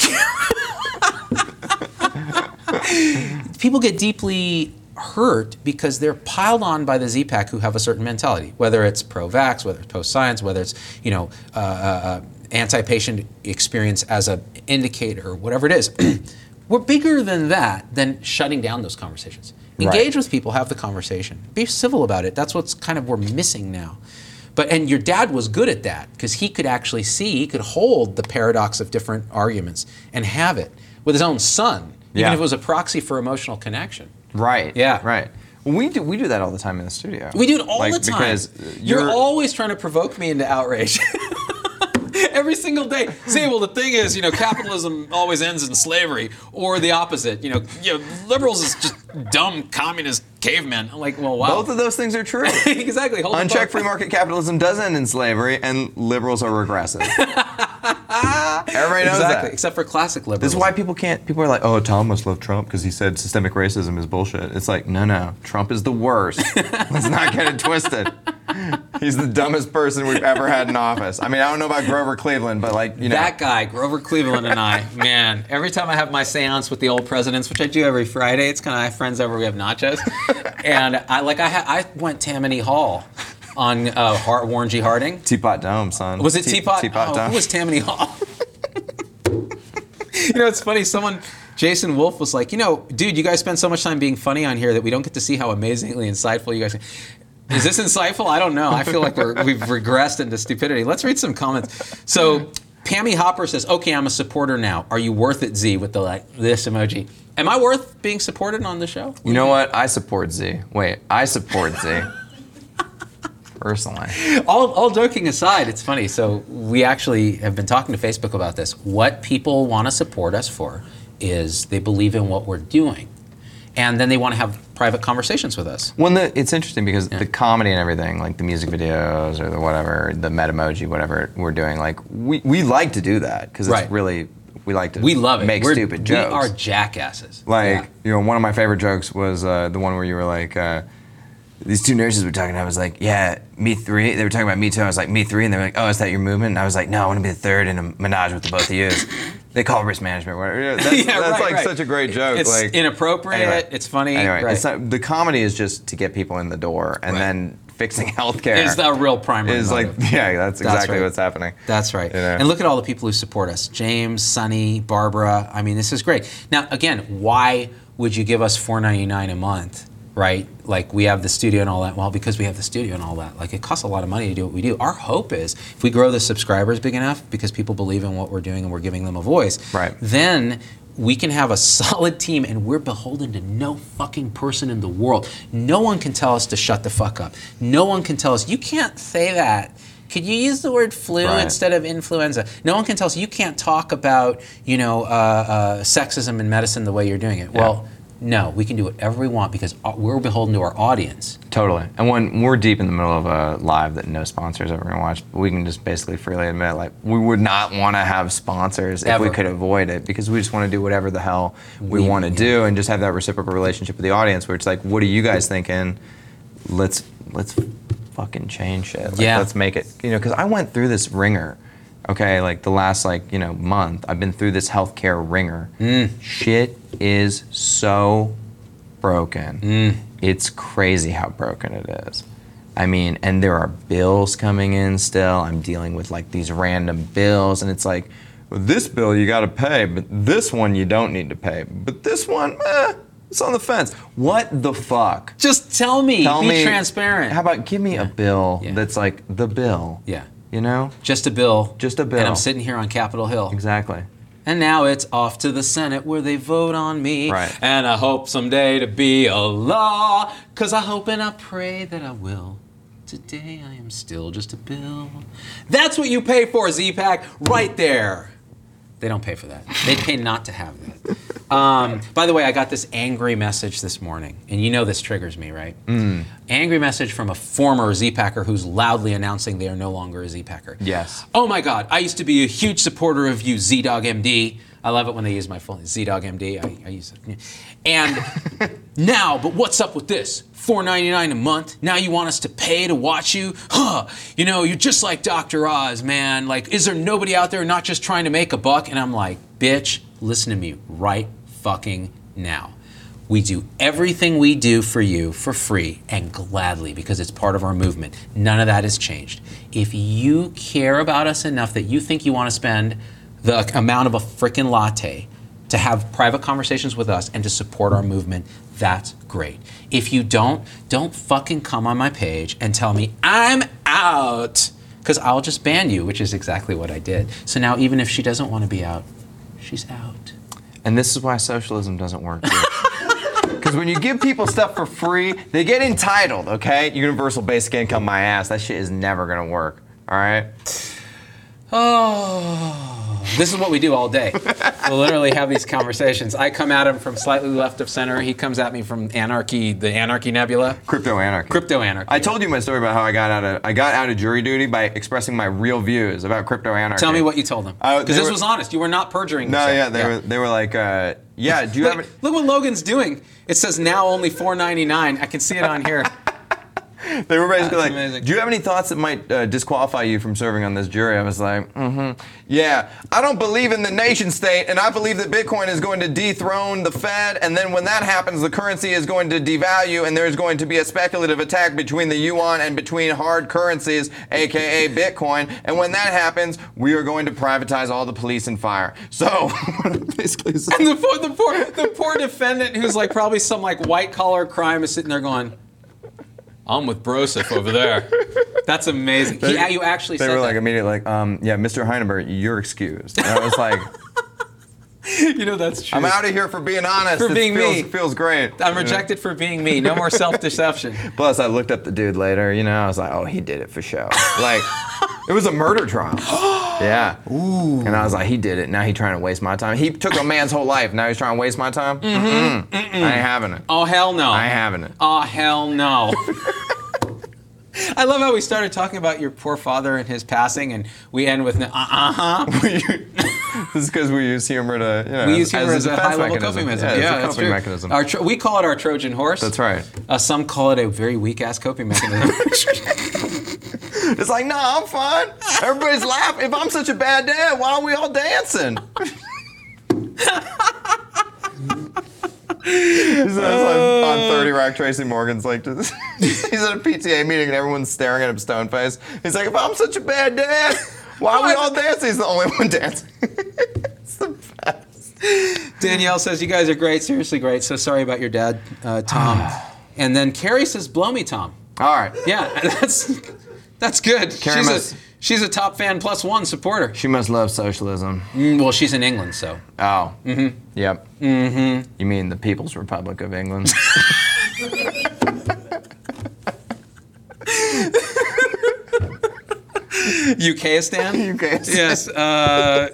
camera. People get deeply hurt because they're piled on by the Z-Pack who have a certain mentality, whether it's pro-vax, whether it's post-science, whether it's you know uh, uh, anti-patient experience as an indicator, or whatever it is. We're bigger than that, than shutting down those conversations. Engage right. with people, have the conversation. Be civil about it. That's what's kind of we're missing now. But and your dad was good at that because he could actually see, he could hold the paradox of different arguments and have it with his own son, even yeah. if it was a proxy for emotional connection. Right. Yeah. Right. Well, we do we do that all the time in the studio. We do it all like, the time. Because you're, you're always trying to provoke me into outrage. Every single day. See, well, the thing is, you know, capitalism always ends in slavery, or the opposite. You know, you know liberals is just dumb communist cavemen. I'm like, well, wow. Both of those things are true. Exactly. Hold Unchecked free market capitalism does end in slavery, and liberals are regressive. Everybody knows exactly. that. Except for classic liberals. This is why people can't. People are like, "Oh, Tom must love Trump because he said systemic racism is bullshit." It's like, no, no, Trump is the worst. Let's not get it twisted. He's the dumbest person we've ever had in office. I mean, I don't know about Grover Cleveland, but like, you know. That guy, Grover Cleveland, and I, man, every time I have my seance with the old presidents, which I do every Friday, it's kind of I have friends over, we have nachos. And I like I ha- I went Tammany Hall on uh, Har- Warren G. Harding. Teapot Dome, son. Was it Te- Teapot? Teapot oh, Dome. Who was Tammany Hall? You know, it's funny. Someone, Jason Wolf, was like, you know, dude, you guys spend so much time being funny on here that we don't get to see how amazingly insightful you guys are. Is this insightful? I don't know. I feel like we're, we've regressed into stupidity. Let's read some comments. So, Pammy Hopper says, okay, I'm a supporter now. Are you worth it, Z, with the like this emoji? Am I worth being supported on the show? You know what? I support Z. Wait, I support Z. Personally. All, all joking aside, it's funny. So we actually have been talking to Facebook about this. What people want to support us for is they believe in what we're doing. And then they want to have private conversations with us. Well, the, it's interesting because yeah. the comedy and everything, like the music videos or the whatever, the Metamoji, whatever we're doing, like we, we like to do that because it's right. really we like to We love it. make We're, stupid jokes. We are jackasses. Like, Yeah. you know, one of my favorite jokes was uh, the one where you were like, uh, these two nurses were talking. I was like, yeah, me three. They were talking about me too. I was like, me three. And they were like, oh, is that your movement? And I was like, no, I want to be the third in a menage with the both of you. They call risk management. Whatever. That's, Yeah, that's right, like right. such a great joke. It's like inappropriate. anyway. It's funny. Anyway, right. it's not, the comedy is just to get people in the door, and Right. then fixing healthcare Is the real primary is like, motive. yeah, that's exactly right. what's happening. That's right. You know? And look at all the people who support us. James, Sonny, Barbara. I mean, this is great. Now, again, why would you give us four ninety-nine a month, right? Like, we have the studio and all that. Well, because we have the studio and all that. Like, it costs a lot of money to do what we do. Our hope is if we grow the subscribers big enough because people believe in what we're doing and we're giving them a voice, Right. then we can have a solid team and we're beholden to no fucking person in the world. No one can tell us to shut the fuck up. No one can tell us, you can't say that. Could you use the word flu Right. instead of influenza? No one can tell us, you can't talk about, you know, uh, uh, sexism in medicine the way you're doing it. Yeah. Well, no, we can do whatever we want because we're beholden to our audience. Totally. And when we're deep in the middle of a live that no sponsors ever going to watch, we can just basically freely admit, like, we would not want to have sponsors Ever. if we could avoid it, because we just want to do whatever the hell we, We- want to yeah. do and just have that reciprocal relationship with the audience where it's like, what are you guys thinking? Let's let's fucking change shit. Like, Yeah. Let's make it, you know, because I went through this ringer. Okay, like the last like, you know, month, I've been through this healthcare ringer. Mm. Shit is so broken. Mm. It's crazy how broken it is. I mean, and there are bills coming in still. I'm dealing with like these random bills, and it's like, well, this bill you got to pay, but this one you don't need to pay. But this one, eh, it's on the fence. What the fuck? Just tell me. Tell Be me. transparent. How about give me a bill Yeah. that's like the bill? Yeah. You know? Just a bill. Just a bill. And I'm sitting here on Capitol Hill. Exactly. And now it's off to the Senate where they vote on me. Right. And I hope someday to be a law. Cause I hope and I pray that I will. Today I am still just a bill. That's what you pay for, Z-Pack, right there. They don't pay for that. They pay not to have that. Um, by the way, I got this angry message this morning, and you know this triggers me, right? Mm. Angry message from a former Z-Packer who's loudly announcing they are no longer a Z-Packer. Yes. Oh my God, I used to be a huge supporter of you, Z-Dog M D. I love it when they use my full Z-Dog M D. I, I use it. And now, but what's up with this? four ninety-nine a month. Now you want us to pay to watch you? Huh. You know, you're just like Doctor Oz, man. Like, is there nobody out there not just trying to make a buck? And I'm like, bitch, listen to me right fucking now. We do everything we do for you for free and gladly because it's part of our movement. None of that has changed. If you care about us enough that you think you want to spend the amount of a freaking latte to have private conversations with us and to support our movement, that's great. If you don't, don't fucking come on my page and tell me I'm out, because I'll just ban you, which is exactly what I did. So now even if she doesn't want to be out, she's out. And this is why socialism doesn't work. Because when you give people stuff for free, they get entitled, okay? Universal basic income, my ass. That shit is never gonna work, all right? Oh, this is what we do all day. We'll literally have these conversations. I come at him from slightly left of center. He comes at me from anarchy, the anarchy nebula. Crypto anarchy. Crypto anarchy. I told you my story about how I got out of I got out of jury duty by expressing my real views about crypto anarchy. Tell me what you told them. Uh, Because they this were- was honest. You were not perjuring No, yourself. yeah, they were they were like, uh, yeah, do you Look, have any, look what Logan's doing. It says now only four ninety-nine. I can see it on here. they were basically That's like, amazing. do you have any thoughts that might uh, disqualify you from serving on this jury? I was like, mm-hmm. Yeah, I don't believe in the nation state, and I believe that Bitcoin is going to dethrone the Fed, and then when that happens, the currency is going to devalue, and there's going to be a speculative attack between the yuan and between hard currencies, aka Bitcoin, and when that happens, we are going to privatize all the police and fire. So, basically, so- And the poor, the poor, the poor defendant, who's like probably some like white collar crime, is sitting there going, "I'm with Broseph over there." That's amazing. He, you actually they said were like that. immediately like, um, yeah, Mister Heineberg, you're excused. And I was like, You know that's true. I'm out of here for being honest. For It being feels, me. feels great. I'm You know? rejected for being me. No more self-deception. Plus, I looked up the dude later. You know, I was like, oh, he did it for show. Like, it was a murder trial. Yeah. Ooh. And I was like, he did it. Now he's trying to waste my time. He took a man's whole life. Now he's trying to waste my time. Mm-hmm. Mm-mm. I ain't having it. Oh hell no. I ain't having it. Oh hell no. I love how we started talking about your poor father and his passing, and we end with uh uh huh. This is because we use humor to, you know, We use humor as, a a defense high-level mechanism. coping mechanism. Yeah, Yeah, it's a that's coping true. mechanism. Our tro- we call it our Trojan horse. That's right. Uh, some call it a very weak-ass coping mechanism. It's like, no, I'm fine. Everybody's laughing. If I'm such a bad dad, why are we all dancing? He's on, on thirty Rock, Tracy Morgan's like, just, he's at a P T A meeting and everyone's staring at him stone faced. He's like, if I'm such a bad dad, why are we all dancing? He's the only one dancing. It's the best. Danielle says, you guys are great, seriously great. So sorry about your dad, uh, Tom. And then Carrie says, blow me, Tom. All right. Yeah, that's that's good. Carrie She's must- a, she's a top fan plus one supporter. She must love socialism. Mm, well, she's in England, so. Oh. Mm-hmm. Yep. Mm-hmm. You mean the People's Republic of England? UKistan? UKistan. Yes. Uh,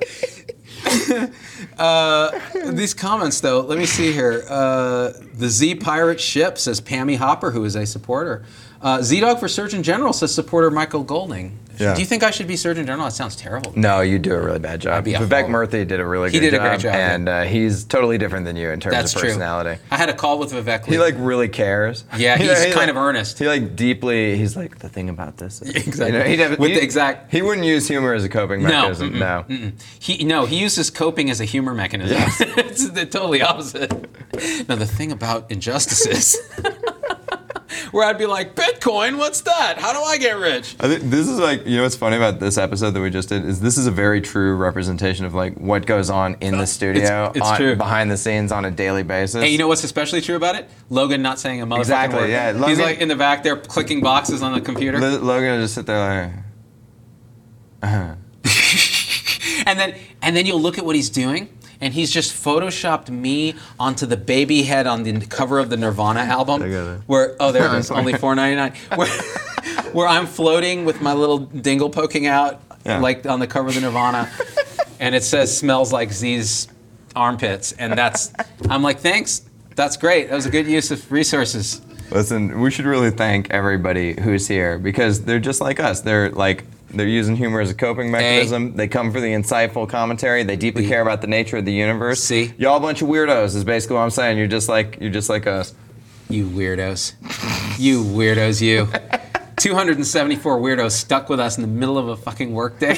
uh, these comments, though, let me see here. Uh, the Z Pirate Ship says Pammy Hopper, who is a supporter. Uh, Z-Dog for Surgeon General says supporter Michael Golding. Yeah. Do you think I should be Surgeon General? That sounds terrible. No, you do a really bad job. be a Vivek horrible- Murthy did a really He good did a job. great job, yeah. And uh, he's totally different than you in terms That's of true. personality. I had a call with Vivek. He like really cares. Yeah, You he's he, kind like- of earnest. He like deeply. He's like the thing about this. Is, Exactly. You know, he'd have, With he, the exact- He wouldn't use humor as a coping No, mechanism. mm-mm, No. mm-mm. He no, he uses coping as a humor mechanism. Yes. It's the totally opposite. Now the thing about injustices, where I'd be like, Bitcoin, what's that? How do I get rich? I think this is like, you know what's funny about this episode that we just did is this is a very true representation of like what goes on in the studio, It's- it's on, true. behind the scenes on a daily basis. Hey, you know what's especially true about it? Logan not saying a motherfucking Exactly, word. yeah. He's Logan- like in the back there clicking boxes on the computer. L- Logan will just sit there like, uh-huh. And then and then you'll look at what he's doing, and he's just photoshopped me onto the baby head on the cover of the Nirvana album. I got it. Where oh there it is, Sorry. only four ninety-nine. Where where I'm floating with my little dingle poking out, Yeah. like on the cover of the Nirvana, and it says "Smells like Z's armpits," and that's I'm like, thanks, that's great. That was a good use of resources. Listen, we should really thank everybody who's here because they're just like us. They're like they're using humor as a coping mechanism. They come for the insightful commentary. They deeply care about the nature of the universe. See? Y'all a bunch of weirdos is basically what I'm saying. You're just like you're just like us. You weirdos. You weirdos, you. two hundred seventy-four weirdos stuck with us in the middle of a fucking workday.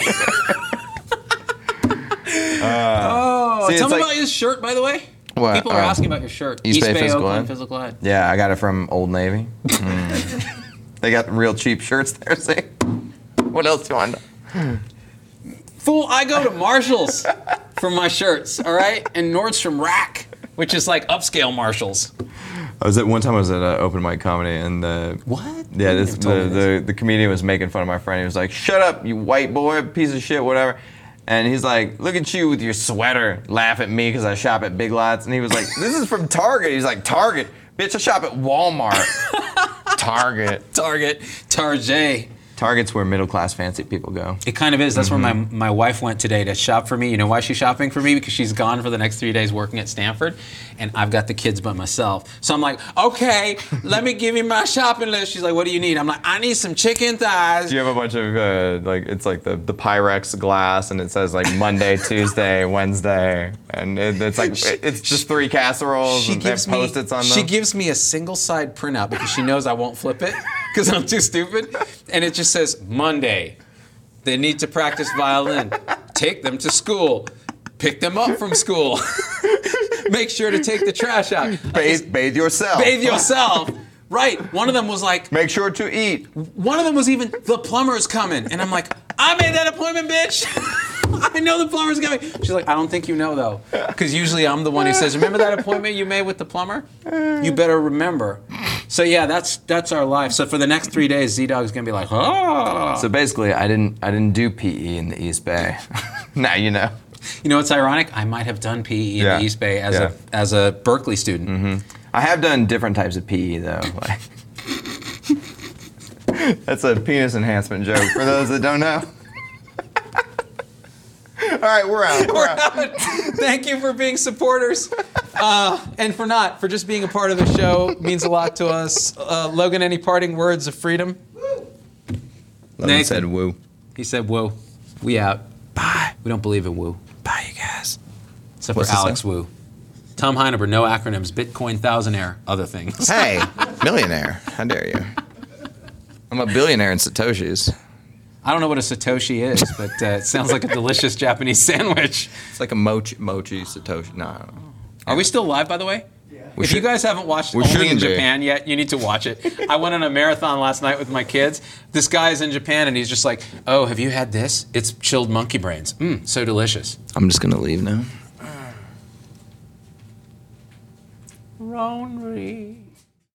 oh, see, tell it's me like- about his shirt, by the way. What? People are Oh. asking about your shirt. East Bay Physical Oakland Ed? Physical Ed. Yeah, I got it from Old Navy. Mm. They got real cheap shirts there. See? What else do you want? Fool, I go to Marshall's for my shirts, all right? And Nordstrom Rack, which is like upscale Marshalls. I was at one time. I was at uh, open mic comedy, and the What? yeah, this, You never told the, me this. the the comedian was making fun of my friend. He was like, "Shut up, you white boy, piece of shit, whatever." And he's like, "Look at you with your sweater, laugh at me because I shop at Big Lots." And he was like, "This is from Target." He's like, "Target, bitch, I shop at Walmart." Target. Target, Target. Target's where middle class fancy people go. It kind of is. That's Mm-hmm. where my, my wife went today to shop for me. You know why she's shopping for me? Because she's gone for the next three days working at Stanford, and I've got the kids by myself. So I'm like, okay, let me give you my shopping list. She's like, what do you need? I'm like, I need some chicken thighs. You have a bunch of uh, like it's like the the Pyrex glass, and it says like Monday, Tuesday, Wednesday, and it, it's like it- it's just three casseroles She and they have gives me post-its on them. she gives me a single side printout because she knows I won't flip it because I'm too stupid, and it just says Monday. They need to practice violin. Take them to school. Pick them up from school. Make sure to take the trash out. bathe, bathe yourself. Bathe yourself. Right. One of them was like, Make sure to eat. one of them was even, the plumber's coming. And I'm like, I made that appointment, bitch. I know the plumber's coming. She's like, I don't think you know, though. Because usually I'm the one who says, remember that appointment you made with the plumber? You better remember. So yeah, that's that's our life. So for the next three days, Z-Dog's going to be like, oh. So basically, I didn't I didn't do P E in the East Bay. Now you know. You know what's ironic? I might have done P E in Yeah. the East Bay as Yeah. a as a Berkeley student. Mm-hmm. I have done different types of P E though. Like, that's a penis enhancement joke for those that don't know. All right, we're out. We're, We're out. out. Thank you for being supporters, uh, and for not, for just being a part of the show. It means a lot to us. Uh, Logan, any parting words of freedom? Logan Nathan. said woo. He said, "Whoa, we out. Bye. We don't believe in woo. Bye, you guys." Except What's for this Alex thing? Wu. Tom Heineber, no acronyms, Bitcoin, thousandaire, other things. Hey, millionaire. How dare you? I'm a billionaire in Satoshis. I don't know what a Satoshi is, but uh, it sounds like a delicious Japanese sandwich. It's like a mochi, mochi Satoshi. No, I don't know. Are we still live, by the way? We if should- you guys haven't watched we Only in shouldn't be. Japan yet, you need to watch it. I went on a marathon last night with my kids. This guy is in Japan, and he's just like, oh, have you had this? It's chilled monkey brains. Mmm, so delicious. I'm just gonna leave now. Ronry.